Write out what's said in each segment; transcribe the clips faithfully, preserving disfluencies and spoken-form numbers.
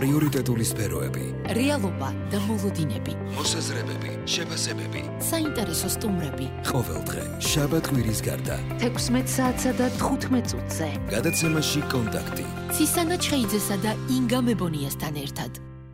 პრიორიტეტული სფეროები, რეალობა და მოლოდინები, მოსაზრებები, შეფასებები, საინტერესო სტუმრები. ყოველდღე, შაბათ-კვირის გარდა, თექვსმეტ საათსა და თხუთმეტ წუთზე. გადაცემაში კონტაქტი. ცისანა ჩხეიძესა და ინგა მებონიასთან ერთად.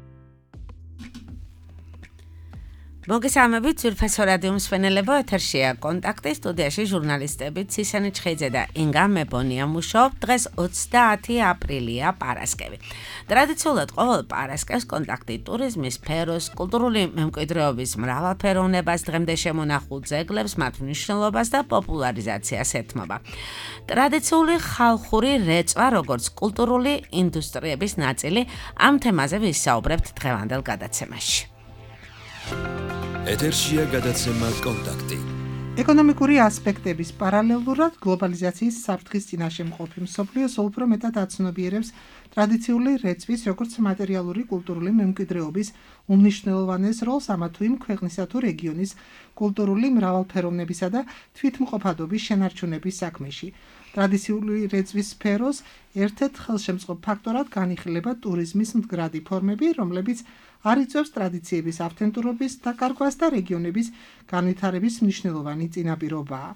მოგესალმებით, ძვირფასო რადიო მსმენელებო, ეთერშია კონტაქტი, სტუდიაში ჟურნალისტები ცისანა ჩხეიძე და ინგა მებონია მუშაობ. დღეს ოცდაათი აპრილია, პარასკევი. ტრადიციულად ყოველ პარასკევს კონტაქტი ტურიზმის სფეროს, კულტურული მემკვიდრეობის მრავალფეროვნებას, დღემდე შემონახულ ძეგლებს, მათ მნიშვნელობას და პოპულარიზაციას ეთმობა. ტრადიციული ხალხური რეწვა, როგორც კულტურული ინდუსტრიების ნაწილი, ამ თემაზე ვისაუბრებთ დღევანდელ გადაცემაში. ეთერშია გადაცემა კონტაქტი. ეკონომიკური ასპექტების პარალელურად გლობალიზაციის საფრთხის წინაშე მყოფი მსოფლიოს უფრო მეტად აცნობიერებს ტრადიციული რეწვის, როგორც მატერიალური კულტურული მემკვიდრეობის უმნიშვნელოვანეს როლს ამა თუ იმ ქვეყნისა თუ რეგიონის კულტურული მრავალფეროვნებისა და თვითმყოფადობის შენარჩუნების საქმეში. ტრადიციული რეწვის სფეროს ერთ-ერთ ხელშემწყობ ფაქტორად განიხილება ტურიზმის მდგრადი ფორმები, რომლებიც არ იწვევს ტრადიციების ავთენტურობის დაკარგვას და რეგიონების განვითარების მნიშვნელოვანი წინაპირობაა.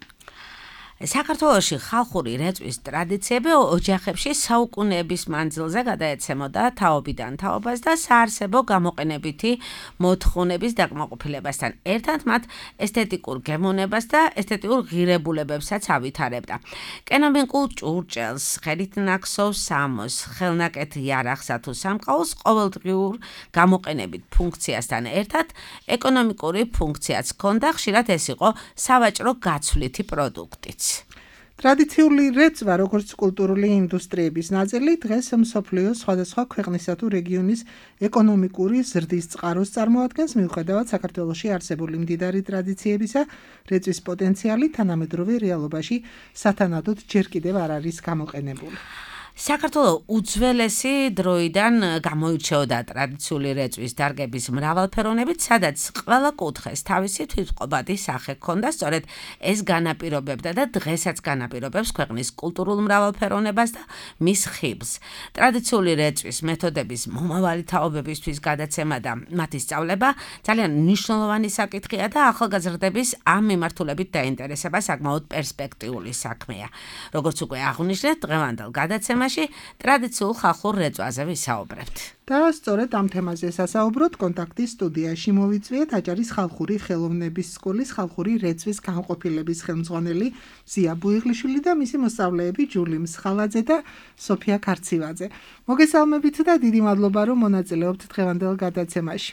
საქართველოში ხალხური რეწვის ტრადიციები ოჯახებში საუკუნეების მანძილზე გადაეცემოდა თაობიდან თაობას და საარსებო გამოყენებითი მოთხოვნების დაკმაყოფილებასთან ერთად მათ ესთეტიკურ გემოვნებას და ესთეტიურ ღირებულებებსაც ავითარებდა. კენობინკულ ჭურჭელს, ხელით-ნაკსოვ სამოს, ხელნაკეთ იარაღსა თუ სამყაოს ყოველდღიურ გამოყენებით ფუნქციასთან ერთად ეკონომიკური ფუნქციაც ჰქონდა, ხშირად ეს იყო სავაჭრო გაცვლითი პროდუქტიც. ტრადიციული რეწვა, როგორც კულტურული ინდუსტრიების ნაწილი, დღეს მსოფლიოს სხვადასხვა ქვეყნისა თუ რეგიონის ეკონომიკური ზრდის წყაროს წარმოადგენს, მიუხედავად საქართველოში არსებული მდიდარი ტრადიციებისა, რეწვის პოტენციალი თანამედროვე რეალობაში სათანადოდ ჯერ კიდევ არ არის გამოყენებული. საქართველოს უძველესი დროიდან გამოირჩეოდა ტრადიციული რეწვის დარგების მრავალფეროვნებით, სადაც ყველა კუთხეს თავისი თვითმყოფადი სახე ჰქონდა, სწორედ ეს განაპირობებდა და დღესაც განაპირობებს ქვეყნის კულტურულ მრავალფეროვნებას და მის ხიბლს. ტრადიციული რეწვის მეთოდების მომავალი თაობებისთვის გადაცემა და მათი სწავლება ძალიან მნიშვნელოვანი საკითხია და ახალგაზრდების ამ მიმართულებით დაინტერესება საკმაოდ პერსპექტიული საქმეა. როგორც უკვე აღვნიშნეთ, დღევანდელ გადაცემაში ტრადიციულ ხალხურ რეწვაზე ვისაუბრებთ. და სწორედ ამ თემაზე სასაუბროთ კონტაქტის სტუდიაში მოვიწვიეთ აჭარის ხალხური ხელოვნების სკოლის ხალხური რეწვის განყოფილების ხელმძღვანელი ზია ბუიღლიშვილი და მისი მოსწავლეები ჯული მსხალაძე და სოფია ქარცივაძე. მოგესალმებით და დიდი მადლობა, რომ მონაწილეობთ დღევანდელ გადაცემაში.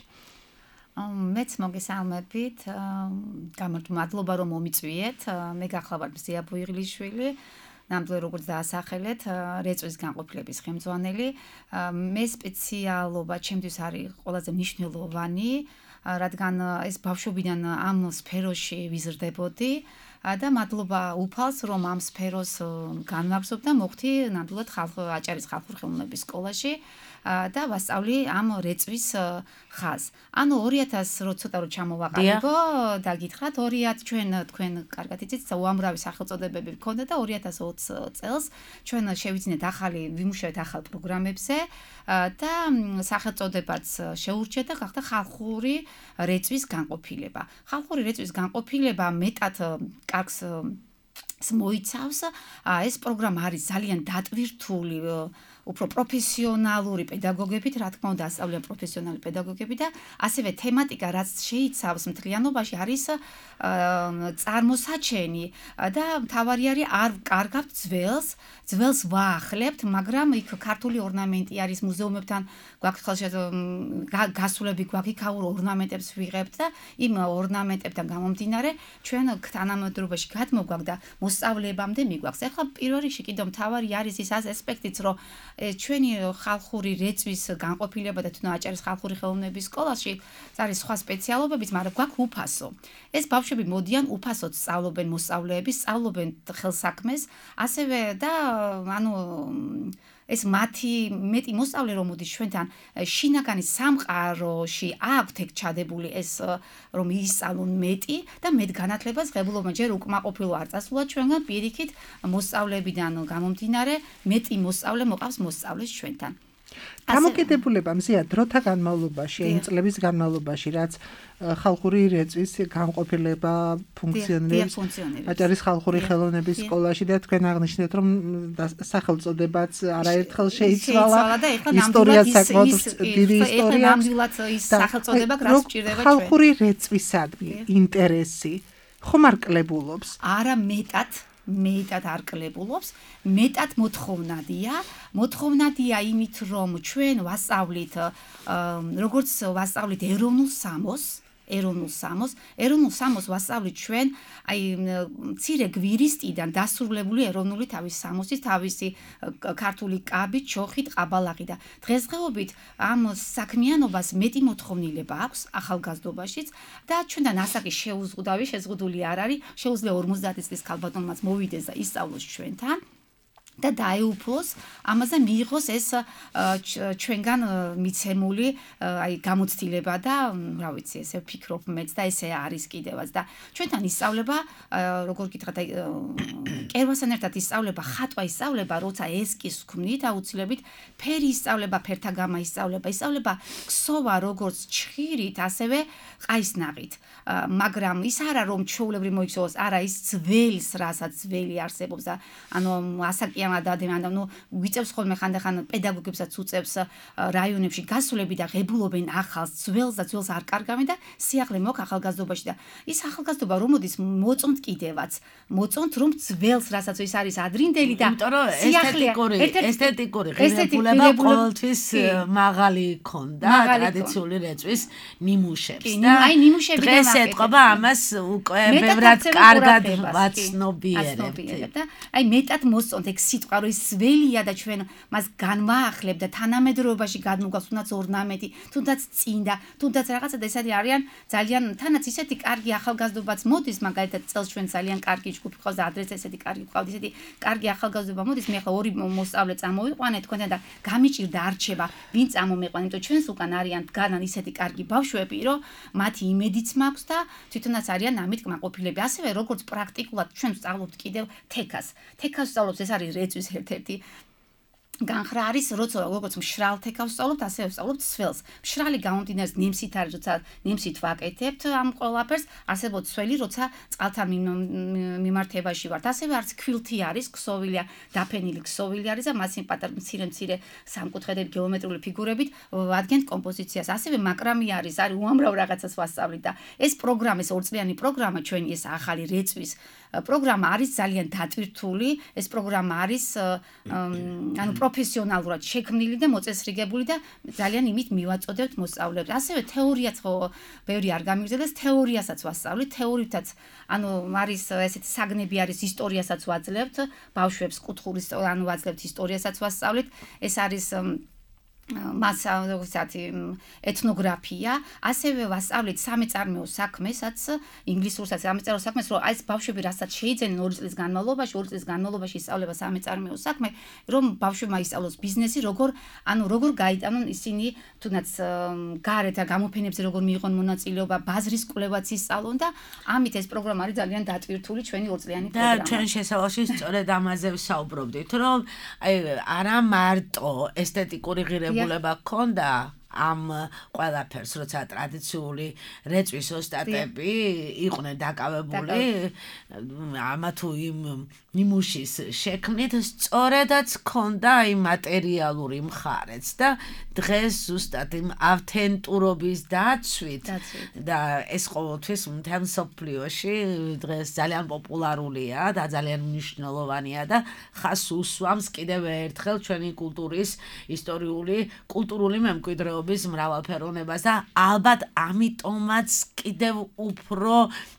მეც მოგესალმებით, მადლობა რომ მომიწვიეთ. მე გახლავართ ზია ბუიღლიშვილი. ნამდვილად როგორც დაასახელეთ, რეწვის განყოფილების ხელმძღვანელი. მე სპეციალობა ჩემთვის არის ყველაზე მნიშვნელოვანი, რადგან ეს ბავშვობიდან ამ სფეროში ვიზრდებოდი და მადლობა უფალს, რომ ამ სფეროს განვაგრძობ და მოხდი ნამდვილად აჭარის ხალხური ხელოვნების სკოლაში და ვასწავლი ამ რეწვის ხაზს. ანუ ორი ათასი რო ცოტა რო ჩამოვაყალიბო და გითხრათ ორი ათი ჩვენ თქვენ კარგად იცით უამრავი სახელწოდებები გქონდა და ორი ათას ოცი წელს ჩვენ შევიძინეთ ახალი ვიმუშავეთ ახალ პროგრამებზე და სახელწოდებაც შეურჩეთ და გახდა ხალხური რეწვის განყოფილება. ხალხური რეწვის განყოფილება მეტად კარგს მოიცავს. ეს პროგრამა არის ძალიან დატვირთული უფრო პროფესიონალური პედაგოგებით, რა თქმა უნდა, ასწავლიან პროფესიონალი პედაგოგები და ასევე თემატიკა, რაც შეიცავს მთლიანობაში, არის წარმოსაჩენი და მთავარი არის არ კარგავთ ძველს, ძველს ვაახლებთ, მაგრამ იქ ქართული ორნამენტი არის მუზეუმებთან გვაქვს გასულები, გვაქვს იქაურ ორნამენტებს ვიღებთ და იმ ორნამენტებთან გამომდინარე ჩვენ თანამედროვეში გადმოგვაქვს და მოსწავლებამდე მიგვაქვს. ეხლა პირველ რიგში კიდევ მთავარი არის ის ასპექტიც, რომ ჩვენი ხალხური რეწვის განყოფილება და თუნდაც აჭარის ხალხური ხელოვნების სკოლაში არის სხვა სპეციალობებიც, მაგრამ გვაქვს უფასო. ეს ბავშვები მოდიან უფასოდ სწავლობენ მოსწავლეები, სწავლობენ ხელსაქმეს, ასევე და ანუ ეს მათი მეტი მოსწავლე რომ მოდის ჩვენთან შინაგანი სამყაროში აქვთ ეგ ჩადებული ეს რომ ისწავლონ მეტი და მეტ განათლებას ღებულობენ ჯერ უკმაყოფილო არ წასულა ჩვენგან პირიქით მოსწავლებიდან გამომდინარე მეტი მოსწავლე მოყავს მოსწავლეს ჩვენთან. დამოკიდებულება მზია დროთა განმავლობაში, იმ წლების განმავლობაში, რაც ხალხური რეწვის განყოფილება ფუნქციონირებს აჭარის ხალხური ხელოვნების სკოლაში და თქვენ აღნიშნეთ, რომ სახელწოდებაც არაერთხელ შეიცვალა, ისტორიაც საკმაოდ დიდი ისტორია. ნამდვილად ის სახელწოდება რაც სჭირდება ჩვენ. ხალხური რეწვისადმი ინტერესი ხომ არ კლებულობს? არა მეტად მეტად არ კლებულობს, მეტად მოთხოვნადია, მოთხოვნადია იმით, რომ ჩვენ ვასწავლით, როგორც ვასწავლით ეროვნულ სამოს, ეროვნულ სამოს, ეროვნულ სამოს ვასწავლით ჩვენ, აი მცირე გვირისტიდან დასრულებული ეროვნული თავის სამოსის, თავისი ქართული კაბით, ჩოხით, ყაბალაღი და დღესდღეობით ამ საქმიანობას მეტი მოთხოვნილება აქვს ახალგაზრდობაშიც და ჩვენთან ასაკი შეუზღუდავი, შეზღუდული არ არის, შეუძლია ორმოცდაათი წლის ქალბატონმაც მოვიდეს და ისწავლოს ჩვენთან. და დაეუფლოს, ამაზე მიიღოს ეს ჩვენგან მიცემული აი გამოცდილება და რა ვიცი, ესე ვფიქრობ მეც და ესე არის კიდევაც და ჩვენთან ისწავლება, როგორ გითხრათ, აი კერვასთან ერთად ისწავლება, ხატვა ისწავლება, როცა ესკიზს ვქმნით, აუცილებლად ფერი ისწავლება, ფერთა გამა ისწავლება, ისწავლება ქსოვა როგორც ჩხირით, ასევე ყაისნაყით. მაგრამ ის არა რომ ჩვეულებრივ მოიქცევოს, არა ის ძველს, რასაც ძველი არსებობს და ანუ ასაკიან ადამიანი, ანუ გვიწევს ხოლმე ხანდახან პედაგოგებსაც უწევს რაიონებში გასულები და ღებულობენ ახალს, ძველს და ძველს არ კარგავენ და სიახლე მოაქვს ახალგაზრდობაში და ის ახალგაზრდობა რომ მოდის მოწონთ კიდევაც, მოწონთ რომ ძველს, რასაც ის არის ადრინდელი და ესთეტიკური, ესთეტიკური ღირებულება ყოველთვის მაღალი ქონდა ტრადიციული რეწვის ნიმუშებს და აი ნიმუშები და დღეს ეთყობა ამას უკვე ბევრად კარგად ვაცნობიერებთ და აი მეტად მოსწონთ ეგ სიტყვა რომ ის ძველია და ჩვენ მას განვაახლებ და თანამედროვეობაში გადმოგვაქვს თუნდაც ორნამენტი, თუნდაც წინდა, თუნდაც რაღაცა და ესეთი არიან ძალიან თანაც ისეთი კარგი ახალგაზრდობაც მოდის, მაგალითად წელს ჩვენ ძალიან კარგი ჯგუფი ყავს და ადრეც ესეთი კარგი ყავთ, ესეთი კარგი ახალგაზრდობა მოდის, მე ახლა ორი მოსწავლე წამოვიყვანე თქვენთან და გამიჭირდა არჩევა, ვინ წამომეყვანე, იმიტომ ჩვენს უკან არიან დგანან ისეთი კარგი ბავშვები, რომ მათი იმედიც მაქვს და თვითონაც არიან ამით კმაყოფილები. ასევე როგორც პრაქტიკულად ჩვენ ვსწავლობთ კიდევ თექას. თექას ვსწავლობთ, ეს არის რეწვის ერთ-ერთი განხრა არის, როცა როგორც მშრალ თექავს ვსწავლობთ, ასევე ვსწავლობთ სველს. მშრალი გამომდინარეობს ნემსით არის, როცა ნემსით ვაკეთებთ ამ ყველაფერს, არსებობს სველი, როცა წყალთან მიმართებაში ვართ. ასევე არც ქვილთი არის, ქსოვილია, დაფენილი ქსოვილი არის და მას იმ პატარა მცირე-მცირე სამკუთხედები გეომეტრიული ფიგურებით ვადგენთ კომპოზიციას. ასევე მაკრამი არის, არის უამრავ რაღაცას ვასწავლით და ეს პროგრამა, ეს ორწლიანი პროგრამა ჩვენი ეს ახალი რეწვის პროგრამა არის ძალიან დატვირთული, ეს პროგრამა არის ანუ პროფესიონალურად შექმნილი და მოწესრიგებული და ძალიან იმით მივაწოდებთ მოსწავლეებს. ასევე თეორიაც ხო ბევრი არ გამიგზელდეს, თეორიასაც ვასწავლით, თეორიითაც ანუ არის ესეთი საგნები არის, ისტორიასაც ვაძლევთ, ბავშვებს კუთხურის ანუ ვაძლევთ ისტორიასაც ვასწავლით. ეს არის მას როგორც ეთნოგრაფია, ასევე ვასწავლით სამეწარმეო საქმესაც, ინგლისურსაც სამეწარმეო საქმეს, რომ აი ეს ბავშვები რასაც შეიძენენ ორი წლის განმავლობაში, ორი წლის განმავლობაში ისწავლება სამეწარმეო საქმე, რომ ბავშვებმა ისწავლოს ბიზნესი, როგორ ანუ როგორ გაიტანონ ისინი თუნდაც გარეთ და გამოფენებზე როგორ მიიღონ მონაწილეობა, ბაზრის კვლევაც ისწავლონ და ამით ეს პროგრამა არის ძალიან დატვირთული ჩვენი ორწლიანი პროგრამა. და ჩვენ შესავალში სწორედ ამაზე ვსაუბრობდით, რომ აი არა მარტო ესთეტიკური ღირებულება ულება ქონდა ამ ყველაფერს, როცა ტრადიციული რეწვის ოსტატები იყვნენ დაკავებული ამა თუ იმ ნიმუშის შექმნით, სწორედაც ქონდა იმ მატერიალური მხარეც და დღეს ზუსტად იმ ავთენტურობის დაცვით და ეს ყოველთვის მთელ მსოფლიოში დღეს ძალიან პოპულარულია და ძალიან მნიშვნელოვანია და ხას უსვამს კიდევ ერთხელ ჩვენი კულტურის ისტორიული კულტურული მემკვიდრეობის მრავალფეროვნებას და ალბათ ამიტომაც კიდევ უფრო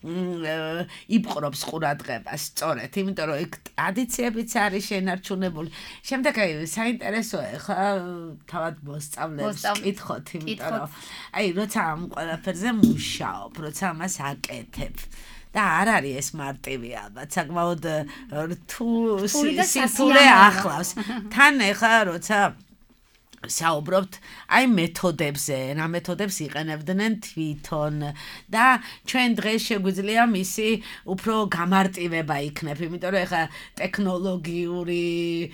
იპყრობს ყურადღებას სწორედ, იმიტომ რომ ეგ ტრადიციებიც არის შენარჩუნებული. შემდეგ აი საინტერესოა ხა თავად მოსწავლეებს კითხოთ, იმიტომ რომ აი როცა ამ ყველაფერზე მუშაობ, როცა ამას აკეთებ და არ არის ეს მარტივი ალბათ, საკმაოდ რთულ სირთულე ახლავს. თან ეხა როცა საუბრობთ აი მეთოდებზე, რა მეთოდებს იყენებდნენ თვითონ და ჩვენ დღეს შეგვიძლია მისი უფრო გამარტივება იქნებ, იმიტომ რომ ეხა ტექნოლოგიური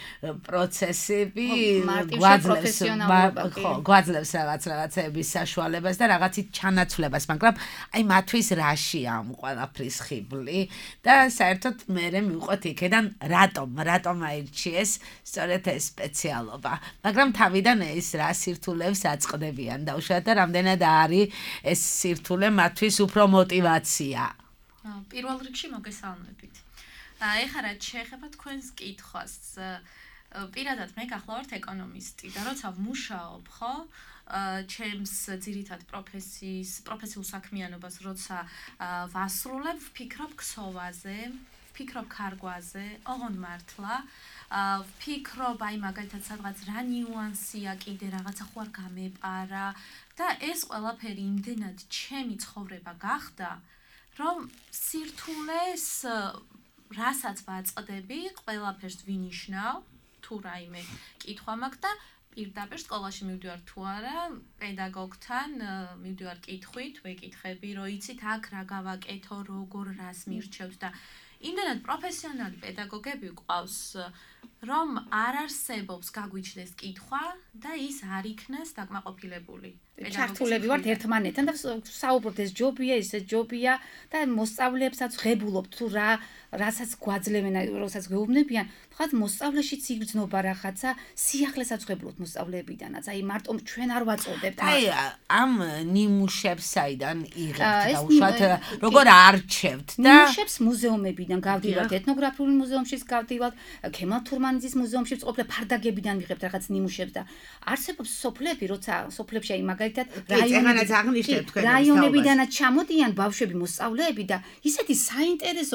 პროცესები გვაძლევს ხო, გვაძლევს რაღაც რაღაცების საშუალებას და რაღაცით ჩანაცვლებას, მაგრამ აი მათთვის რაშია ამ ყველაფრის ხიბლი და საერთოდ მე მივყვეთ იქიდან რატომ, რატომ აირჩიეს სწორედ ეს სპეციალობა, მაგრამ თავიდან ეს რა სირთულეებს აწყდებიან და უშუალოდ რამდენად არის ეს სირთულე მათთვის უფრო мотиваცია. პირველ რიგში მოგესალმებით. ეხლა რაც შეეხება თქვენს კითხვას, პირადად მე გახლავართ ეკონომისტი და როცა ვმუშაობ, ხო, ჩემს ძირითად პროფესიის, პროფესიულ საქმიანობას როცა ვასრულებ, ვფიქრობ ქსოვაზე, ვფიქრობ ქარგვაზე, ოღონდ მართლა ვფიქრობ აი მაგალითად სადღაც რა ნიუანსია კიდე რაღაცა ხო არ გამეპარა და ეს ყველაფერი იმდენად ჩემი ცხოვრება გახდა რომ სირთულეს რასაც ვაწყდები ყველაფერს ვინიშნავ თუ რაიმე კითხვა მაქვს და პირდაპირ სკოლაში მივდივარ თუ არა პედაგოგთან მივდივარ კითხვით ვეკითხები რომ იცით აქ რა გავაკეთო როგორ რას მირჩევთ და იმდენად პროფესიონალი პედაგოგები გვყავს რომ არ არსებობს გაგვიჩნდეს კითხვა და ის არ იქნას დაკმაყოფილებული. ჩართულები ვართ ერთმანეთთან და საუბრობთ ეს ჯობია, ისე ჯობია და მოსწავლეებსაც ღებულობთ თუ რა რასაც გვაძლევენ, როდესაც გვეუბნებიან, თქვათ მოსწავლეშიც იგრძნობა რაღაცა, სიახლესაც ღებულობთ მოსწავლეებიდანაც. აი მარტო ჩვენ არ ვაწოდებთ. აი ამ ნიმუშებს საიდან იღებთ და უშუალოდ როგორ არჩევთ და ნიმუშებს მუზეუმებიდან გავდივართ, ეთნოგრაფიული მუზეუმშიც გავდივართ, ქემალ თურმანიძის მუზეუმშიც ყოფილი ფარდაგებიდან ვიღებთ რაღაც ნიმუშებს და არსებობს სოფლები, როცა სოფლებში აი მაგალითად რაიონებიდანაც ჩამოდიან ბავშვები მოსწავლეები და ისეთი საინტერესო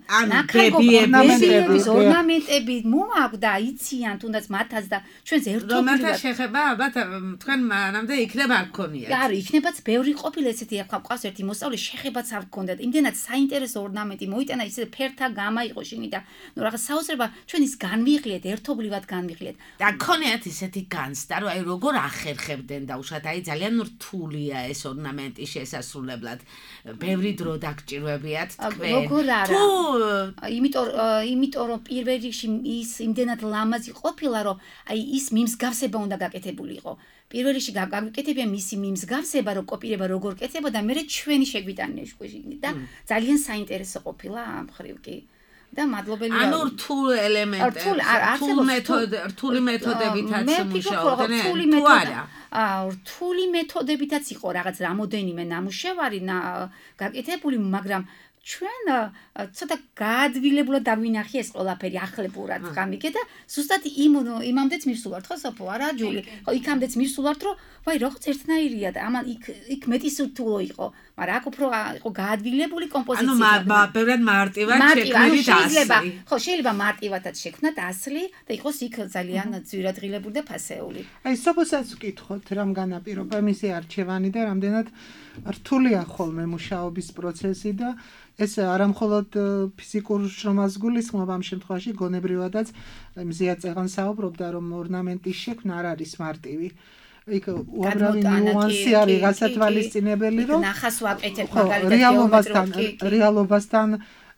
ნაკრებების ორნამენტები მოაქვს იციან თუნდაც მათაც და ჩვენს ერთობლივად რომელთა შეხება ალბათ თქვენ მანამდე იქნება არ გქონიათ. არა, იქნებაც ბევრი ყოფილი ესეთი ახლა ყავს ერთი მოსწავლე შეხებაც არ გქონდათ. იმდენად საინტერესო ორნამენტი მოიტანა ისე ფერთა გამა იყო შინი და ნუ რაღაც საოცრება ჩვენ ის განვიღლიეთ, ერთობლივად განვიღლიეთ. და გქონიათ ისეთი განცდა, რომ აი როგორ ახერხებდნენ და უშუალოდ აი ძალიან რთულია ეს ორნამენტი შესასრულებლად. ბევრი დრო დაგჭირვებიათ თქვენ. როგორ არა? იმიტომ იმიტომ რომ პირველ რიგში ის იმდენად ლამაზი ყოფილა, რომ აი ის მიმსგავსება უნდა გაკეთებულიყო. პირველ რიგში გაკეთებია მისი მიმსგავსება, რომ კოპირება როგორ კეთება და მე ჩვენი შეგვიტანია შუქი და ძალიან საინტერესო ყოფილა ამ ხრივ კი. და მადლობელი ვარ. ანუ რთულ ელემენტებს, რთულ მეთოდ, რთული მეთოდებითაც მუშაობდნენ, თუ არა? აა რთული მეთოდებითაც იყო რაღაც რამოდენიმე ნამუშევარი გაკეთებული, მაგრამ ჩვენ ცოტა გაადვილებულად დავინახი ეს ყველაფერი ახლებურად გამიგე და ზუსტად იმ იმამდეც მივსულართ ხო სოფო არა ჯული ხო იქამდეც მივსულართ რომ ვაი რაღაც ერთნაირია და ამან იქ იქ მეტი სურთულო იყო მაგრამ აქ უფრო იყო გაადვილებული კომპოზიცია ანუ ბევრად მარტივად შექმნილი ასლი ხო შეიძლება მარტივადაც შექმნათ ასლი და იყოს იქ ძალიან ძვირადღირებული და ფასეული აი სოფოსაც ვკითხოთ რამ განაპირობა მისი არჩევანი და რამდენად რთულია ხოლმე მუშაობის პროცესი და ეს არამხოლოდ ფიზიკურ შრომას გულისხმობს ამ შემთხვევაში გონებრივადაც მზია წეღან საუბრობდა რომ ორნამენტის შექმნა არ არის მარტივი იქ უამრავი ნიუანსი არის რაღაცა თვალისწინებელი რომ ნახას ვაკეთებ მაგალითად რეალობასთან რეალობასთან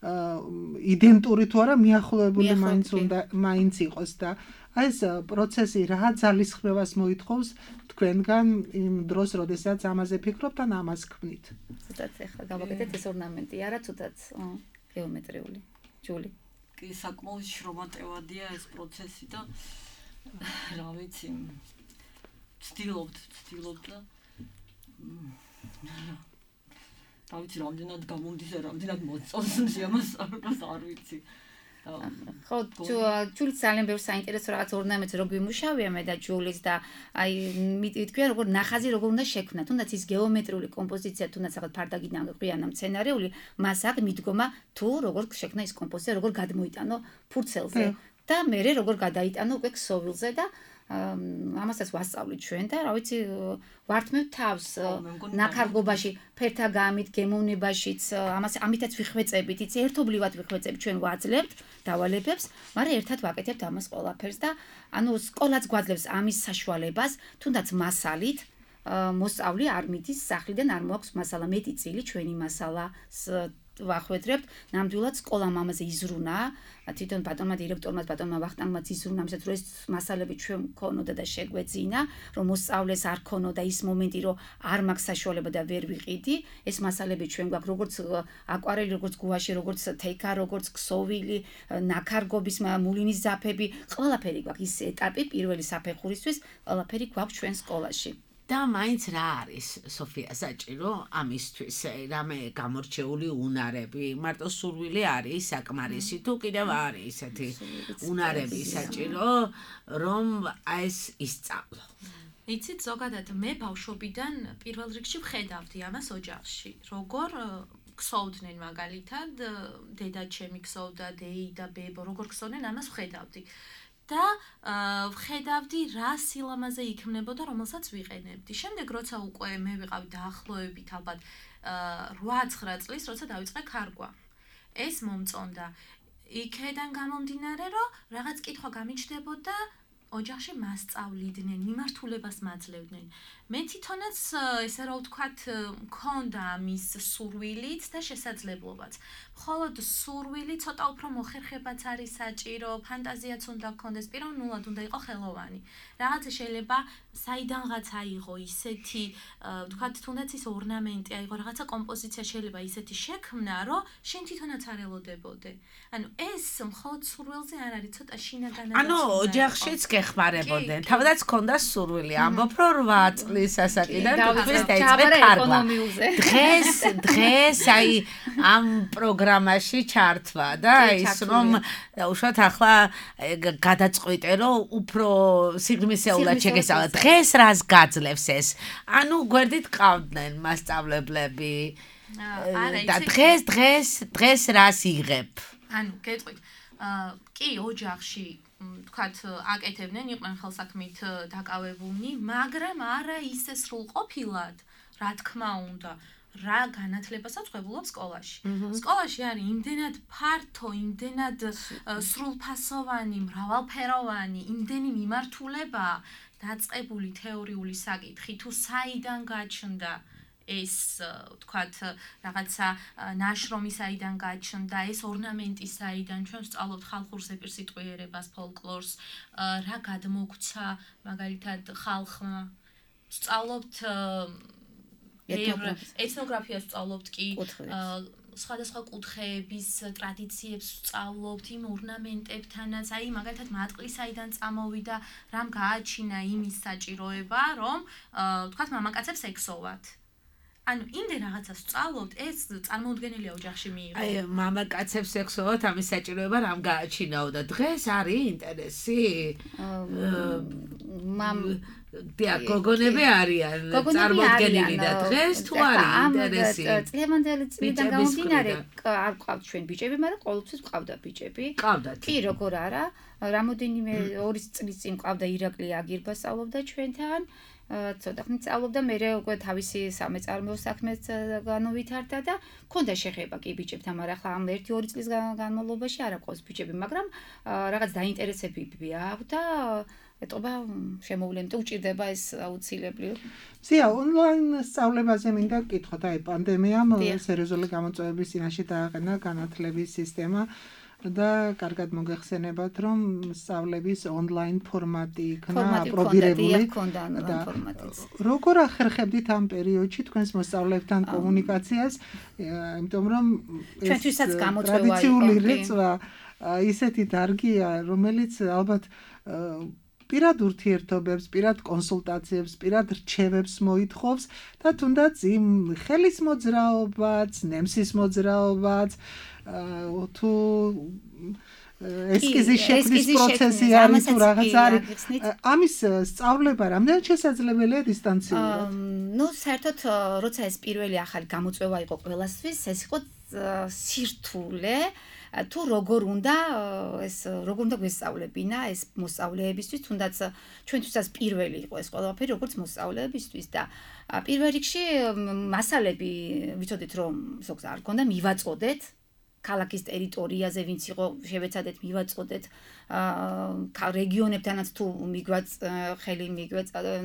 იდენტური თუ არა მიახლოებული მაინც უნდა მაინც იყოს და აი ეს პროცესი რა ძალისხმევას მოითხოვს თქვენგან იმ დროს, როდესაც ამაზე ფიქრობთ ან ამას ქმნით. ცოტაც ახლა გავაკეთეთ ეს ორნამენტი, არა ცოტაც გეომეტრიული. ჯული. კი, საკმაოდ შრომატევადია ეს პროცესი და რა ვიცი, ვცდილობთ, ვცდილობთ და რა ვიცი, რამდენად გამომდის, რამდენად მოწონს შემოსავლას არ ვიცი. ხო, ჯულის ძალიან ბევრი საინტერესო რაღაც ორნამენტს რო გვიმუშავია მე და ჯულის და აი მითქვია როგორ ნახაზი როგორ უნდა შექმნა, თუნდაც ის გეომეტრიული კომპოზიცია, თუნდაც რაღაც ფარდაგიდან ყრიან ამ სცენარეული, მას აქვს მიდგომა თუ როგორ შექმნა ის კომპოზიცია, როგორ გადმოიტანო ფურცელზე და მერე როგორ გადაიტანო უკვე ქსოვილზე და ამასაც ვასწავლით ჩვენ და რა ვიცი ვართმევ თავს ნაკარგობაში, ფერთა გამით, გემოვნებაშიც, ამას ამითაც ვიხვეწებით, იცი, ერთობლივად ვიხვეწებით, ჩვენ ვაძლევთ დავალებებს, მაგრამ ერთად ვაკეთებთ ამას ყველაფერს და ანუ სკოლაც გვაძლევს ამის საშუალებას, თუნდაც მასალით მოსწავლე არ მიდის სახლიდან არ მოაქვს მასალა, მეტი წილი ჩვენი მასალას ვახვედრებთ, ნამდვილად სკოლამ ამაზე იზრუნა, თვითონ ბატონმა დირექტორმა, ბატონმა ვახტანგმაც იზრუნა, ამასაც რომ ეს მასალები ჩვენ მქონოდა და შეგვეძინა, რომ მოსწავლეს არ ქონოდა ის მომენტი, რომ არ მაქვს საშუალება და ვერ ვიყიდი, ეს მასალები ჩვენ გვაქვს, როგორც აკვარელი, როგორც გუაში, როგორც თექა, როგორც ქსოვილი, ნაქარგობის, მულინის ზაფები, ყველაფერი გვაქვს, ის ეტაპი პირველი საფეხურისთვის, ყველაფერი გვაქვს ჩვენ სკოლაში. და მაინც რა არის სოფია საჭირო ამისთვის რამე გამორჩეული უნარები მარტო სურვილი არის საკმარისი თუ კიდევ არის ესეთი უნარები საჭირო რომ ეს ისწავლო იცით ზოგადად მე ბავშვობიდან პირველ რიგში ვხედავდი ამას ოჯახში როგორ ქსოვდნენ მაგალითად დედა ჩემი ქსოვდა დეი და ბებო როგორ ქსოვდნენ ამას ვხედავდი და ვხედავდი რა სილამაზე იქმნებოდა რომელსაც ვიყენებდი. შემდეგ როცა უკვე მე ვიყავი დაახლოებით ალბათ რვა ცხრა წლის, როცა დავიწყე ქარგვა. ეს მომწონდა. იქედან გამომდინარე, რომ რაღაც კითხვა გამიჩნდებოდა ოჯახში მასწავლიდნენ, მიმართულებას მაძლევდნენ. მე თვითონაც ესე რა ვთქვათ, მქონდა ამის სურვილიც და შესაძლებლობაც. მხოლოდ სურვილი ცოტა უფრო მოხერხებაც არის საჭირო, ფანტაზიაც უნდა გქონდეს, პიროვნულად უნდა იყო ხელოვანი. რაღაცა შეიძლება საიდანღაც აიღო ისეთი, ვთქვათ, თუნდაც ის ორნამენტი აიღო, რაღაცა კომპოზიცია შეიძლება ისეთი შექმნა, რომ შენ თვითონაც არ ელოდებოდე. ანუ ეს მხოლოდ სურვილზე არ არის, ცოტა შინაგანად. ანუ ოჯახშიც გეხმარებოდნენ. თავადაც ჰქონდა სურვილი, ამბობ რომ რვა წლის ასაკიდან თქვის დაიწყე ქარგვა. დღეს დღეს აი ამ პროგრამაში ჩართვა და ის რომ უშუალოდ ახლა გადაწყვიტე რომ უფრო სიღრმისეულად შეგესწავლა. დღეს რას გაძლევს ეს? ანუ გვერდით ყავდნენ მასწავლებლები. და დღეს დღეს დღეს რას იღებ? ანუ გეტყვით, კი ოჯახში თქვათ აკეთებდნენ, იყვნენ ხელსაქმით დაკავებულნი, მაგრამ არა ისე სრულყოფილად, რა თქმა უნდა. რა განათლებასაც ხვებულობ სკოლაში. სკოლაში არის იმდენად ფართო, იმდენად სრულფასოვანი, მრავალფეროვანი, იმდენი მიმართულება დაწყებული თეორიული საკითხი, თუ საიდან გაჩნდა ეს ვთქვათ რაღაცა ნაშრომი საიდან გაჩნდა, ეს ორნამენტი საიდან, ჩვენ ვსწავლობთ ხალხურ ზეპირსიტყვიერებას, ფოლკლორს, რა გადმოგვცა მაგალითად ხალხმა. ვსწავლობთ ეთნოგრაფიას ვსწავლობთ კი, სხვადასხვა კუთხეების ტრადიციებს ვსწავლობთ, იმ ორნამენტებთანაც, აი მაგალითად მატყლი საიდან წამოვიდა, რამ გააჩინა იმის საჭიროება, რომ ვთქვათ მამაკაცებს ექსოვათ. ანუ იმდენ რაღაცას ვსწავლობთ, ეს წარმოუდგენელია ოჯახში მიიღო. აი მამაკაცებს ექსოვათ ამის საჭიროება რამ გააჩინაო და დღეს არის ინტერესი? მამ და გოგონები არიან წარმოუდგენელი და დღეს თუ არის ინტერესი? წლევანდელი წლიდან გამომდინარე არ გვყავთ ჩვენ ბიჭები, მაგრამ ყოველთვის გვყავდა ბიჭები. გყავდათ. კი, როგორ არა, რამოდენიმე ორი წლის წინ გვყავდა ირაკლი აგირბა სწავლობდა ჩვენთან. ცოტა ხნით სწავლობდა, მერე უკვე თავისი სამეწარმეო საქმეც განუვითარდა და მქონდა შეხება კი ბიჭებთან, მაგრამ ახლა ამ ერთი ორი წლის განმავლობაში არ აქვს ბიჭები, მაგრამ რაღაც დაინტერესებები აქვს და ეტყობა შემოვლენთ უჭირდება ეს აუცილებლად. ზია, ონლაინ სწავლებაზე მინდა გკითხო და აი პანდემიამ სერიოზული გამოწვევების წინაშე დააყენა განათლების სისტემა. და კარგად მოგეხსენებათ, რომ სწავლების ონლაინ ფორმატი იქნა აპრობირებული. როგორ ახერხებდით ამ პერიოდში თქვენს მოსწავლეებთან კომუნიკაციას, იმიტომ რომ ჩვენთვისაც გამოწვევა იყო. ტრადიციული რეწვა ისეთი დარგია, რომელიც ალბათ პირად ურთიერთობებს, პირად კონსულტაციებს, პირად რჩევებს მოითხოვს და თუნდაც იმ ხელის მოძრაობაც, ნემსის მოძრაობაც თუ ესკიზის შექმნის პროცესი არის თუ რაღაც არის. ამის სწავლება რამდენად შესაძლებელია დისტანციურად? ნუ საერთოდ როცა ეს პირველი ახალი გამოწვევა იყო ყველასთვის, ეს იყო სირთულე თუ როგორ უნდა ეს როგორ უნდა გვესწავლებინა ეს მოსწავლეებისთვის, თუნდაც ჩვენთვისაც პირველი იყო ეს ყველაფერი როგორც მოსწავლეებისთვის და პირველ რიგში მასალები ვიცოდით რომ ზოგს არ გქონდა მივაწყოდეთ ქალაქის ტერიტორიაზე ვინც იყო შევეცადეთ მივაწყოდეთ აა რეგიონებთანაც თუ მიგვაც ხელი მიგვეც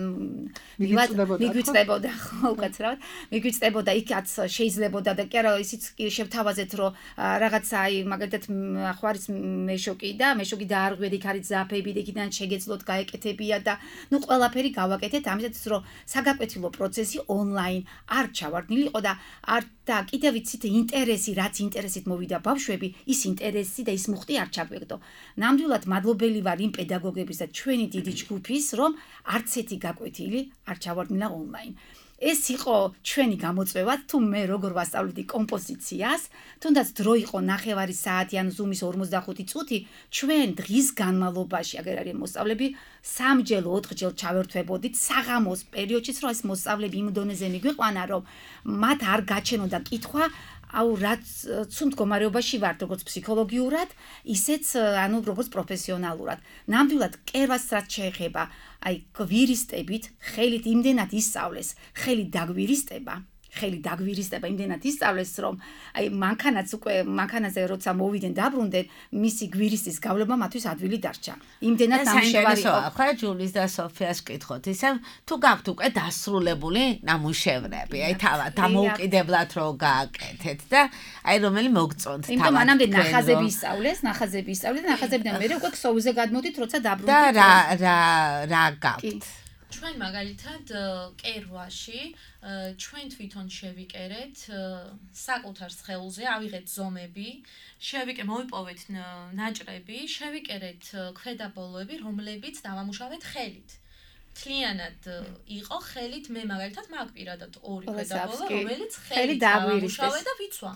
მიგვეწდებოდა ხო უკაცრავად მიგვეწდებოდა იქაც შეიძლებოდა და კი არა ისიც შევთავაზეთ რომ რაღაცა აი მაგალითად ხوارის მეშოკი და მეშოკი დაარღვიეთ იქ არის ზაფები და იქიდან შეგეძლოთ გაეკეთებია და ნუ ყველაფერი გავაკეთეთ ამისათვის რომ საგაკვეთილო პროცესი ონლაინ არ ჩავარდნილი იყო და არ და კიდევ ვიცით ინტერესი რაც ინტერესით მოვიდა ბავშვები ის ინტერესი და ის მუხტი არ ჩაგვეკდო ნამდვილად მადლობელი ვარ იმ პედაგოგების და ჩვენი დიდი ჯგუფის რომ არც ერთი გაკვეთილი არ ჩავარდნილა ონლაინ ეს იყო ჩვენი გამოწვევა თუ მე როგორ ვასწავლედი კომპოზიციას თუნდაც დრო იყო ნახევარი საათი ან ზუმის ორმოცდახუთი წუთი ჩვენ დღის განმავლობაში აგერ არის მოსწავლეები სამჯერ ოთხჯერ ჩავერთვებოდით საღამოს პერიოდშიც რომ ეს მოსწავლეები იმ დონეზე მიგვიყვანა რომ მათ არ გაჩენოდა კითხვა აუ რაც ცუდ მდგომარეობაში ვართ როგორც ფსიქოლოგიურად ისეც ანუ როგორც პროფესიონალურად ნამდვილად კერვას რაც შეეხება აი გვირისტებით ხელით იმდენად ისწავლეს ხელი დაგვირისტება ხელი დაგვირისტება იმდენად ისწავლეს რომ აი მანქანაც უკვე მანქანაზე როცა მოვიდნენ დაბრუნდნენ მისი გვირისტის გავლება მათთვის ადვილი დარჩა იმდენად ნამუშევარი იყო ახლა ჯულის და სოფიას კითხოთ ისე თუ გაქვთ უკვე დასრულებული ნამუშევრები აი თავად დამოუკიდებლად რო გააკეთეთ და აი რომელი მოგწონთ თავად იმიტომ მანამდე ნახაზები ისწავლეს ნახაზები ისწავლეს და ნახაზებიდან მერე უკვე ქსოვილზე გადმოდით როცა დაბრუნდით და რა რა რა გაქვთ ჩვენ მაგალითად კერვაში ჩვენ თვითონ შევიკერეთ საკუთარ სხეულზე ავიღეთ ზომები, შევიკე მოვიპოვეთ ნაჭრები, შევიკერეთ ქვედაბოლოები, რომლებიც დავამუშავეთ ხელით. მთლიანად იყო ხელით მე მაგალითად მაგ პირადად ორი ქვედაბოლო, რომელიც ხელით დავამუშავე და ვიცვა.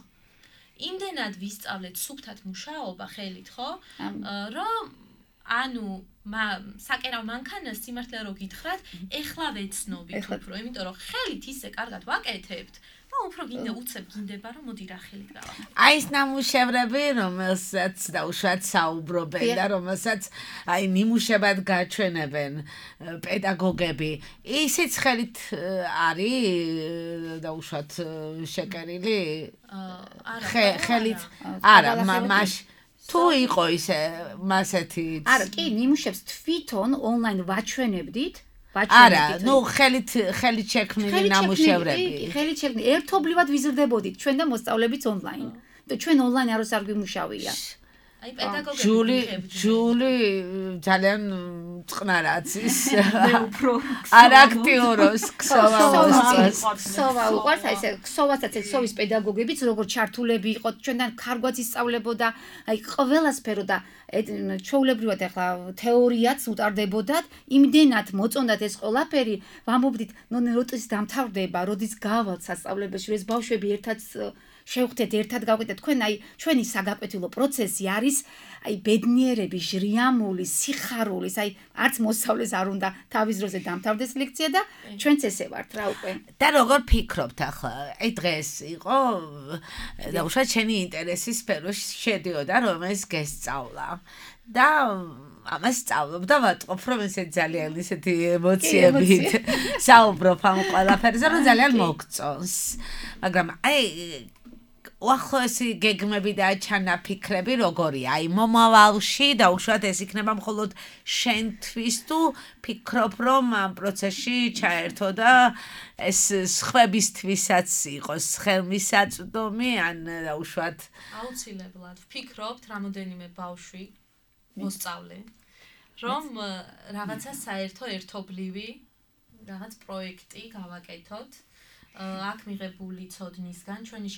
იმდენად ვისწავლეთ სუფთად მუშაობა ხელით, ხო? რომ ანუ საკერავ მანქანას სიმართლე რო გითხრათ, ეხლა ვეცნობით უფრო, იმიტომ რომ ხელით ისე კარგად ვაკეთებთ, რომ უფრო გინდა უცებ გინდება რომ მოდი რა ხელით გავაკეთებ. აი ეს ნამუშევრები, რომელსაც დაუშვათ საუბრობენ და რომელსაც აი ნიმუშებად გაჩვენებენ პედაგოგები, ისიც ხელით არის დაუშვათ შეკერილი? არა, ხელით არა, მაშ თუ იყო ისე მასეთი არა კი ნიმუშებს თვითონ ონლაინ ვაჩვენებდით არა ნუ ხელით ხელით შექმნილი ნამუშევრები ხელით შექმნილი ერთობლივად ვიზრდებოდით ჩვენ და მოსწავლეებიც ონლაინ და ჩვენ ონლაინ აროს არ გვიმუშავია აი პედაგოგები ჯული ჯული ძალიან წყნარაც ის მე უფრო არ აქტიურობს ქსოვა ქსოვა უყვარს აი ესე ქსოვასაც ეს ქსოვის პედაგოგებიც როგორ ჩართულები იყო ჩვენთან კარგვაც ისწავლებოდა აი ყველა სფერო და ჩვეულებრივად ახლა თეორიაც უტარდებოდათ იმდენად მოწონდათ ეს ყველაფერი ვამბობდით როდის დამთავრდება როდის გავალთ სასწავლებელში ეს ბავშვები ერთად შევხვდეთ ერთად გავაკეთეთ თქვენ აი ჩვენი საგაკვეთილო პროცესი არის აი ბედნიერები ჟრიამული სიხარულის აი არც მოსწავლეს არ უნდა თავის დროზე დამთავრდეს ლექცია და ჩვენც ესე ვართ რა უკვე და როგორ ფიქრობთ ახლა აი დღეს იყო და უშუალოდ შენი ინტერესის სფეროში შედიოდა რომ ეს გესწავლა და ამას სწავლობდა ვატყობ რომ ესე ძალიან ისეთი ემოციებით საუბრობ ამ ყველაფერზე რომ ძალიან მოგწონს მაგრამ აი უახლოესი გეგმები და ჩანაფიქრები როგორია? აი მომავალში და უშუალოდ ეს იქნება მხოლოდ შენთვის თუ ფიქრობ რომ ამ პროცესში ჩაერთო და ეს სხვებისთვისაც იყოს ხელმისაწვდომი ან უშუალოდ აუცილებლად ვფიქრობთ რამოდენიმე ბავშვი მოსწავლე რომ რაღაცა საერთო ერთობლივი რაღაც პროექტი გავაკეთოთ აქ მიღებული ცოდნისგან, ჩვენი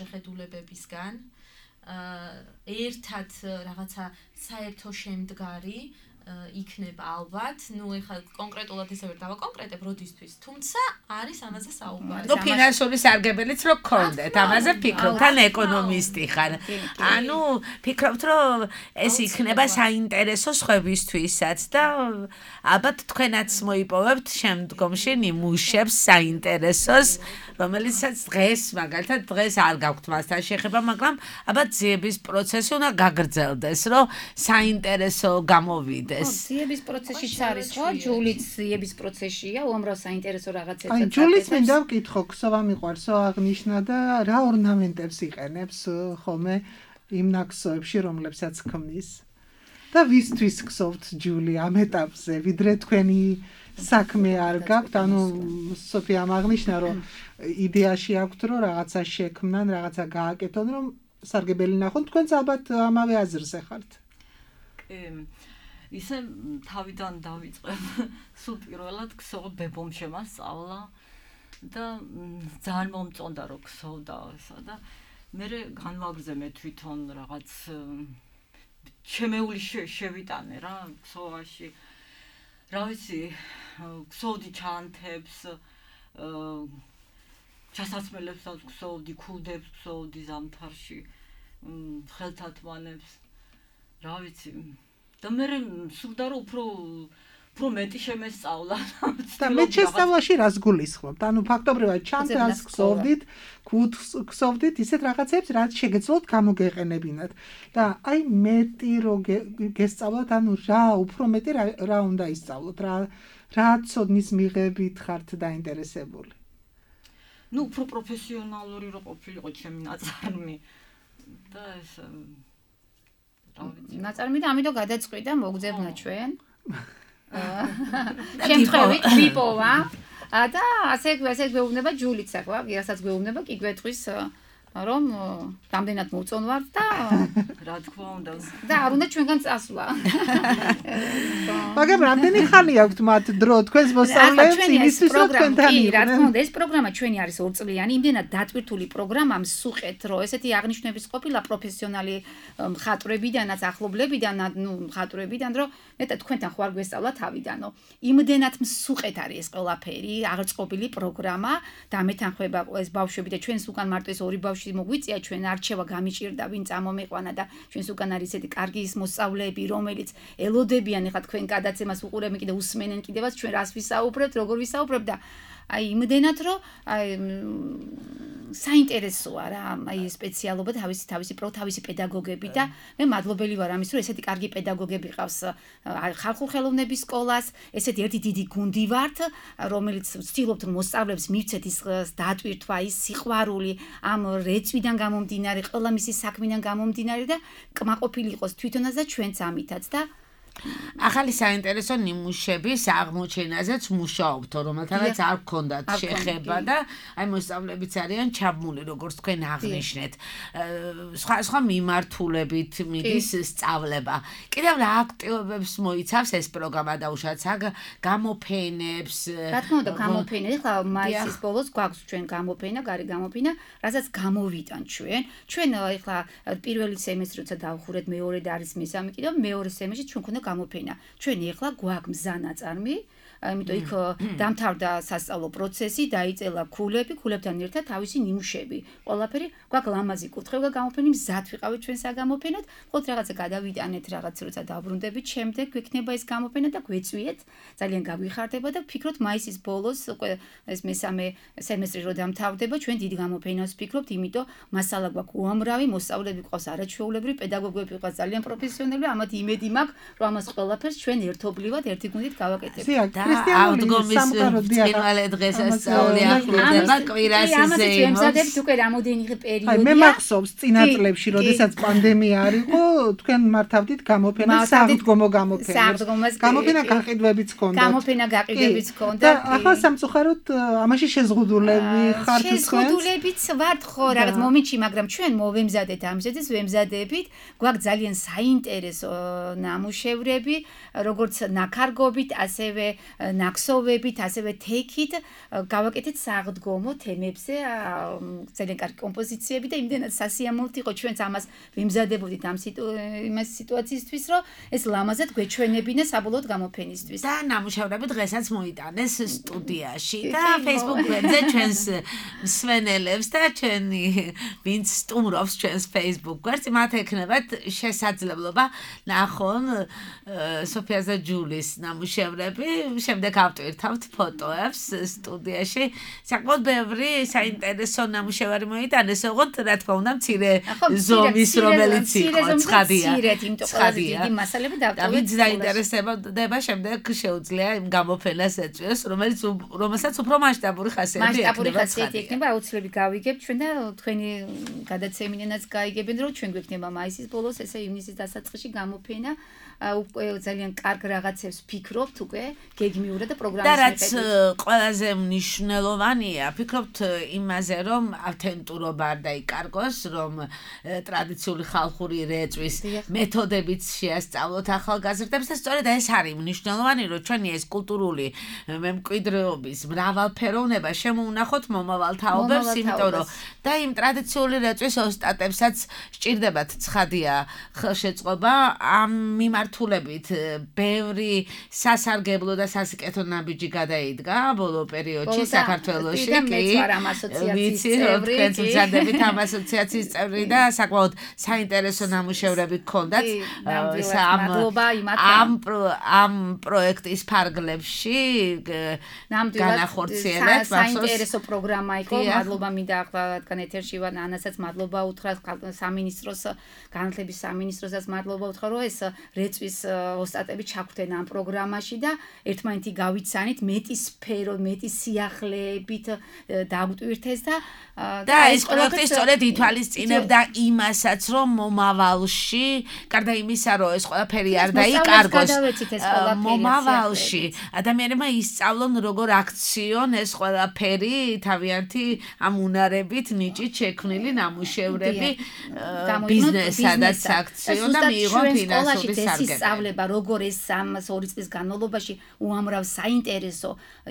შეხედულებებისგან, ერთად რაღაცა საერთო შემდგარი იქნება ალბათ, ну ეხლა კონკრეტულად ისე ვერ დავაკონკრეტებ როდისთვის, თუმცა არის ამაზე საუბარი. ну ფინანსური სარგებელიც რო გქონდეთ, ამაზე ფიქრობ, თან ეკონომისტი ხარ. ანუ ფიქრობთ რომ ეს იქნება საინტერესო სხვებისთვისაც და ალბათ თქვენაც მოიპოვებთ შემდგომში ნიმუშებს საინტერესოს, რომელიცაც დღეს მაგალითად დღეს არ გაქვთ მასთან შეხება, მაგრამ ალბათ ძიების პროცესი უნდა გაგრძელდეს, რომ საინტერესო გამოვიდეს. ძიების პროცესიც არის ხო? ჯულიც ძიების პროცესია, უამრავ საინტერესო რაღაცებსაც. აი, ჯულის მინდა ვკითხო, ქსოვა მიყვარსო აღნიშნა და რა ორნამენტებს იყენებს ხოლმე იმ ნაკსოებში, რომლებსაც ქმნის? და ვისთვის ქსოვთ ჯული ამ ეტაპზე, ვიდრე თქვენი საქმე არ გაქვთ, ანუ სოფიამ აღნიშნა, რომ იდეაში აქვთ, რომ რაღაცა შექმნან, რაღაცა გააკეთონ, რომ სარგებელი ნახონ, თქვენც ალბათ ამავე აზრზე ხართ. კი ისე თავიდან დავიწყებ, სულ პირველად ქსოვ ბებომ შემასწავლა და ძალიან მომწონდა რომ ქსოვდა ესა და მე განვაგრძე მე თვითონ რაღაც შემეული შევიტანე რა ქსოვაში. რა ვიცი, ქსოვდი ჩანთებს, ჩასაცმელებსაც ქსოვდი, ქუდებს ქსოვდი ზამთარში, ხელთათმანებს. რა ვიცი და მე სურდა რომ უფრო უფრო მეტი შემესწავლა და მე შესწავლაში რას გულისხმობთ? ანუ ფაქტობრივად ჩანთას ქსოვდით, ქუდს ქსოვდით, ისეთ რაღაცებს, რაც შეგეძლოთ გამოგეყენებინათ. და აი მეტი რო გესწავლოთ, ანუ რა უფრო მეტი რა უნდა ისწავლოთ, რა რა ცოდნის მიღებით ხართ დაინტერესებული? ну უფრო პროფესიონალური რო ყოფილიყო ჩემი ნაწარმი და ეს ნაწარმი და ამიტომ გადაწყვიტა მოგძებნა ჩვენ. შემთხვევით ვიპოვა და ასე ასე გვეუბნება ჯულიც ახლა, რასაც გვეუბნება კი გვეტყვის რომ რამდენად მოწონვართ და რა თქმა უნდა და არ უნდა ჩვენგან წასვლა. მაგრამ რამდენი ხანი აქვთ მათ დრო თქვენს მოსწავლეებს იმისთვის რომ თქვენთან იყონ? რა თქმა უნდა ეს პროგრამა ჩვენი არის ორწლიანი, იმდენად დატვირთული პროგრამა მსუყეთ, რომ ესეთი აღნიშვნების ყოფილა პროფესიონალი მხატვრებიდანაც ახლობლებიდან, ნუ მხატვრებიდან, რომ მეტად თქვენთან ხო არ გვესწავლა თავიდანო. იმდენად მსუყეთ არის ეს ყველაფერი, აღწყობილი პროგრამა და მეთანხმება ეს ბავშვები და ჩვენს უკან მარტო ეს ორი ბავშვი მოგვიწია ჩვენ არჩევა გამიჭირდა ვინ წამომეყვანა და ჩვენს უკან არის ესეთი კარგი ის მოსწავლეები რომელიც ელოდებიან ეხლა თქვენ გადაცემას უყურებენ კიდე უსმენენ კიდევაც ჩვენ რას ვისაუბრებთ როგორ ვისაუბრებთ და აი იმდენად რომ აი საინტერესოა რა აი სპეციალობა თავისი თავისი პრო თავისი პედაგოგები და მე მადლობელი ვარ ამის რომ ესეთი კარგი პედაგოგები ყავს ხალხურ ხელოვნების სკოლას ესეთი ერთი დიდი გუნდი ვართ რომელიც ვცდილობთ მოსწავლეებს მივცეთ ის დატვირთვა ის სიყვარული ამ რეწვიდან გამომდინარე ყველა მისი საქმიდან გამომდინარე და კმაყოფილი იყოს თვითონაც და ჩვენც ამითაც და ახალი საინტერესო ნიმუშების აღმოჩენაზეც მუშაობთ, რომელთანაც არ გქონდათ შეხება და აი მოსწავლებიც არიან ჩაბმული, როგორც თქვენ აღნიშნეთ. სხვა სხვა მიმართულებით მიდის სწავლება. კიდევ რა აქტივობებს მოიცავს ეს პროგრამა და უშუალოდ გამოფენებს? რა თქმა უნდა, გამოფენა, ეხლა მაისის ბოლოს გვაქვს ჩვენ გამოფენა, გარი გამოფენა, რასაც გამოვიტან ჩვენ. ჩვენ ეხლა პირველი სემესტრი როცა დავხურეთ, მეორე და არის მესამე კიდევ მეორე სემესტრში ჩვენ ქონდა გამოფენა. ჩვენი ახლა გვაქვს მზა ნაწარმი, ამიტომ იქ დამთავრდა სასწავლო პროცესი, დაიწყება ქულები, ქულებთან ერთად თავისი ნიმუშები. ყველაფერი გვაქვს ლამაზი კუთხევა გამოფენი, მზად ვიყავით ჩვენ საგამოფენად, ხოლმე რაღაცა გადავიტანეთ, რაღაც როცა დაბრუნდებით, შემდეგ გვექნება ეს გამოფენა და გვეწვიეთ, ძალიან გაგვიხარდება და ვფიქრობთ მაისის ბოლოს უკვე ეს მესამე სემესტრი რო დამთავრდება, ჩვენ დიდ გამოფენას ვფიქრობთ, იმიტომ მასალა გვაქვს უამრავი, მოსწავლეები გვყავს არაჩვეულებრივი, პედაგოგები გვყავს ძალიან პროფესიონალური, ამათ იმედი მაქვს, რომ ამას ყველაფერს ჩვენ ერთობლივად ერთი გუნდით გავაკეთებთ. ავდგომის წინვალე დღესასწაული ახლდება კვირას ზეიმობს. ამაზე ჩვენ ვზადებთ უკვე რამოდენი პერიოდია. აი მე მახსოვს წინა წლებში, როდესაც პანდემია არ იყო, თქვენ მართავდით გამოფენას, საღდგომო გამოფენას. გამოფენა გაყიდვებიც ჰქონდა. გამოფენა გაყიდვებიც ჰქონდა. და ახლა სამწუხაროდ ამაში შეზღუდულები ხართ თქვენ. შეზღუდულებიც ვართ ხო რაღაც მომენტში, მაგრამ ჩვენ მოვემზადეთ ამისათვის, ვემზადებით, გვაქვს ძალიან საინტერესო ნამუშევრები, როგორც ნაქარგობით, ასევე ნაკსოვებით, ასევე თექით გავაკეთეთ საღდგომო თემებზე, ძალიან კარგი კომპოზიციები და იმდენად სასიამოვნო იყო ჩვენც ამას ვიმზადებოდით ამ იმას სიტუაციისთვის, რომ ეს ლამაზად გვეჩვენებინა საბოლოოდ გამოფენისთვის. და ნამუშევრები დღესაც მოიტანეს სტუდიაში და Facebook-ზე ჩვენს მსმენელებს და ჩვენი ვინც სტუმრობს ჩვენს Facebook გვერდს, მათ ექნებათ შესაძლებლობა ნახონ სოფია ზაჯულის ნამუშევრები, შემდეგ ავტვირთავთ ფოტოებს სტუდიაში. საკმაოდ ბევრი საინტერესო ნამუშევარი მოიტანეს, ოღონდ რა თქმა უნდა მცირე ზომის, რომელიც იყო ცხადია. ცხადია. დიდი მასალები დავტოვეთ. ვინც დაინტერესდება, შემდეგ შეუძლია იმ გამოფენას ეწვიოს, რომელიც რომელსაც უფრო მასშტაბური ხასიათი ექნება. მასშტაბური ხასიათი ექნება, აუცილებლად გავიგებთ ჩვენ და თქვენი გადაცემინენაც გაიგებენ, რომ ჩვენ გვექნება მაისის ბოლოს, ესე ივნისის დასაწყისში გამოფენა. უკვე ძალიან კარგ რაღაცებს ფიქრობთ უკვე გეგმიურად და პროგრამის და რაც ყველაზე მნიშვნელოვანია, ფიქრობთ იმაზე, რომ ავთენტურობა არ დაიკარგოს, რომ ტრადიციული ხალხური რეწვის მეთოდებიც შეასწავლოთ ახალგაზრდებს და სწორედ ეს არის მნიშვნელოვანი, რომ ჩვენი ეს კულტურული მემკვიდრეობის მრავალფეროვნება შემოუნახოთ მომავალ თაობებს, იმიტომ რომ და იმ ტრადიციული რეწვის ოსტატებსაც სჭირდებათ ცხადია ხელშეწყობა ამ მიმართულებით ბევრი სასარგებლო და სასიკეთო ნაბიჯი გადაიდგა ბოლო პერიოდში საქართველოში კი ვიცი რომ თქვენ მზადებით ამ ასოციაციის წევრი და საკმაოდ საინტერესო ნამუშევრები გქონდათ ამ ამ ამ პროექტის ფარგლებში განახორციელეთ საინტერესო პროგრამა იყო მადლობა მინდა ახლა თქვენ ეთერში ვარ ანასაც მადლობა უთხრა სამინისტროს განათლების სამინისტროსაც მადლობა უთხრა რომ ეს რეწვის ოსტატები ჩაგვდენ ამ პროგრამაში და ერთმანეთი გავიცანით მეტი სფერო, მეტი სიახლეებით დაგვტვირთეს და და ეს პროექტი სწორედ ითვალისწინებდა იმასაც, რომ მომავალში, გარდა იმისა, რომ ეს ყველაფერი არ დაიკარგოს, მომავალში ადამიანებმა ისწავლონ როგორ აქციონ ეს ყველაფერი თავიანთი ამ უნარებით ნიჭით შექმნილი ნამუშევრები ბიზნესადაც აქციონ და მიიღონ ფინანსური სარგებლობა. ისწავლება როგორ ეს ორი წლის განმავლობაში უამრავ საინტერესო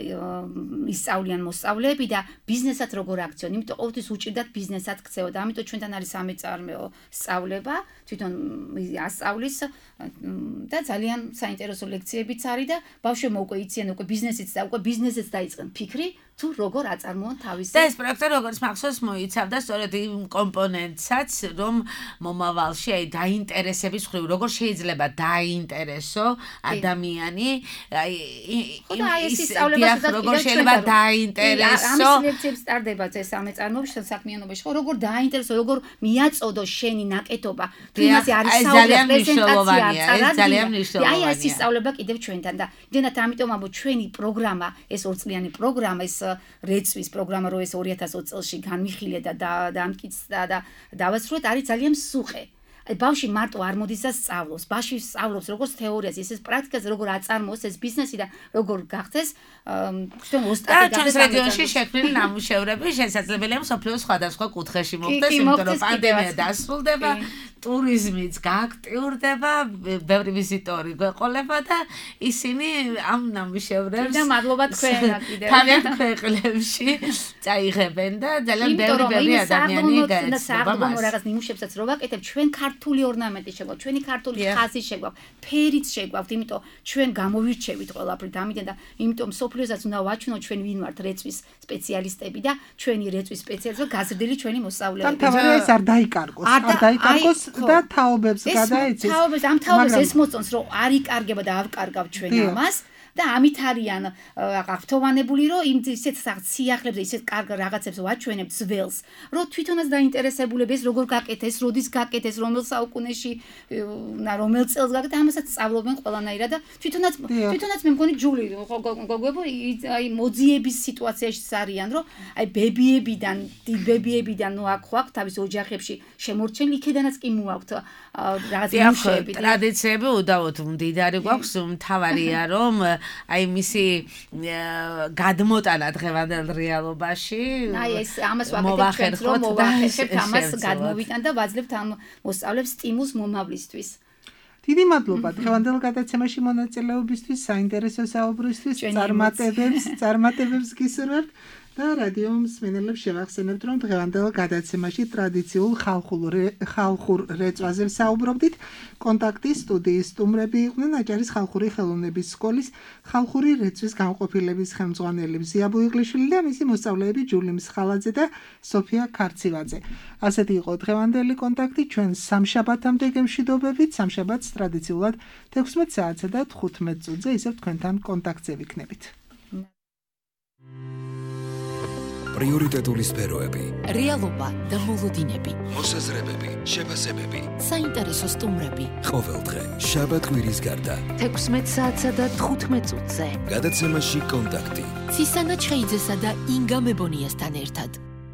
ისწავლიან მოსწავლეები და ბიზნესად როგორ აქციონ. იმიტომ ყოველთვის უჭირდათ ბიზნესად ქცევა და ამიტომ ჩვენთან არის სამეწარმეო სწავლება, თვითონ ასწავლის და ძალიან საინტერესო ლექციებიც არის და ბავშვებმა უკვე იციან უკვე ბიზნესიც და უკვე ბიზნესიც დაიწყენ ფიქრი თუ როგორ აწარმოონ თავისი. და ეს პროექტი როგორც მახსოვს მოიცავდა სწორედ იმ კომპონენტსაც, რომ მომავალში აი დაინტერესების მხრივ როგორ შეიძლება დაინტერესო ადამიანი, აი ის როგორ შეიძლება დაინტერესო. ამის ლექციებს სტარდება ეს სამეწარმეობაში და საქმიანობაში, ხო როგორ დაინტერესო, როგორ მიაწოდო შენი ნაკეთობა. თუ იმაზე არის საუბარი პრეზენტაცია, ეს ძალიან მნიშვნელოვანია. აი ეს ისწავლება კიდევ ჩვენთან და იმდენად ამიტომ ამბობ ჩვენი პროგრამა, ეს ორწლიანი პროგრამა, ეს რეწვის პროგრამა, რო ეს ორი ათას ოცი წელში განვიხილე და დამტკიცდა და დავასრულეთ, არის ძალიან მსუყე. ბავშვი მარტო არ მოდის და სწავლობს. ბავშვი სწავლობს როგორც თეორიას, ისე პრაქტიკაზე, როგორ აწარმოოს ეს ბიზნესი და როგორ გახდეს ჩვენ ოსტატი გახდეს. და რეგიონში შექმნილი ნამუშევრები შესაძლებელია მსოფლიოს სხვადასხვა კუთხეში მოხდეს, იმიტომ რომ პანდემია დასრულდება, ტურიზმიც გააქტიურდება, ბევრი ვიზიტორი გვეყოლება და ისინი ამ ნამუშევრებს და მადლობა თქვენ კიდევ თავიანთ ქვეყნებში წაიღებენ და ძალიან ბევრი ბევრი ადამიანი გაეცნობა მას. რაღაც ნიმუშებსაც რო ვაკეთებ, ჩვენ ქართული ორნამენტი შეგვაქვს, ჩვენი ქართული ხაზი შეგვაქვს, ფერიც შეგვაქვს, იმიტომ ჩვენ გამოვირჩევით ყველაფრით ამიდან და იმიტომ სოფლიოსაც უნდა ვაჩვენოთ ჩვენ ვინ ვართ რეწვის სპეციალისტები და ჩვენი რეწვის სპეციალისტები გაზრდილი ჩვენი მოსწავლეები. და თავი ეს არ დაიკარგოს, არ დაიკარგოს და თაობებს გადაეცეს. თაობებს ამ თაობებს ეს მოწონს რომ არ იკარგება და ავკარგავ ჩვენ ამას. და ამით არიან აღფრთოვანებული, რომ იმ ისეთ სიახლეებს, ისეთ კარგ რაღაცებს ვაჩვენებთ ძველს, რომ თვითონაც დაინტერესებულები ეს როგორ გაკეთეს, როდის გაკეთეს, რომელ საუკუნეში, რომელ წელს გაკეთეს, ამასაც სწავლობენ ყველანაირად და თვითონაც თვითონაც მე მგონი ჯული გოგოებო აი მოძიების სიტუაციაში არიან, რომ აი ბებიებიდან, დიდ ბებიებიდან ნუ აქ ხო აქ თავის ოჯახებში შემორჩენილი იქედანაც კი მოაქვთ რაღაც ნიმუშები. ტრადიციები უდავოდ მდიდარი გვაქვს, მთავარია რომ აი მისი გადმოტანა დღევანდელ რეალობაში აი ეს ამას ვაკეთებთ რომ მოვახერხებთ ამას გადმოვიტან და ვაძლევთ ამ მოსწავლებს სტიმულს მომავლისთვის. დიდი მადლობა დღევანდელ გადაცემაში მონაწილეობისთვის, საინტერესო საუბრისთვის, წარმატებებს, წარმატებებს გისურვებთ. და რადიო მსმენელებს შევახსენებთ, რომ დღევანდელ გადაცემაში ტრადიციულ ხალხურ ხალხურ რეწვაზე საუბრობდით. კონტაქტის სტუდიის სტუმრები იყვნენ აჭარის ხალხური ხელოვნების სკოლის ხალხური რეწვის განყოფილების ხელმძღვანელი ზია ბუიღლიშვილი და მისი მოსწავლეები ჯული მსხალაძე და სოფია ქარცივაძე. ასეთი იყო დღევანდელი კონტაქტი. ჩვენ სამშაბათამდე გემშვიდობებით. სამშაბათს ტრადიციულად თექვსმეტ საათსა და თხუთმეტ წუთზე ისევ თქვენთან კონტაქტზე ვიქნებით. პრიორიტეტული სფეროები, რეალობა და მოლოდინები, მოსაზრებები, შეფასებები, საინტერესო სტუმრები. ყოველდღე შაბათ კვირის გარდა თექვსმეტ საათსა და თხუთმეტ წუთზე. გადაცემაში კონტაქტი. ცისანა ჩხეიძესა და ინგა მებონიასთან ერთად.